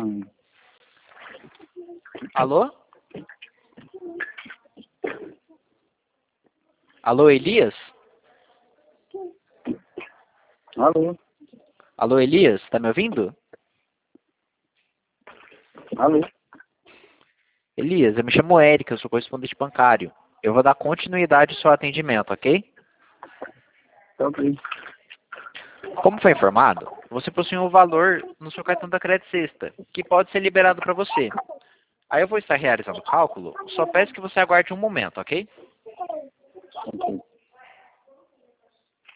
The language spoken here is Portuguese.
Alô? Alô, Elias? Alô? Alô, Elias? Tá me ouvindo? Alô? Elias, eu me chamo Érica, eu sou correspondente bancário. Eu vou dar continuidade ao seu atendimento, ok? Tá ok. Como foi informado, você possui um valor no seu cartão da Crédito Sexta, que pode ser liberado para você. Aí eu vou estar realizando o cálculo, só peço que você aguarde um momento, ok? Ok.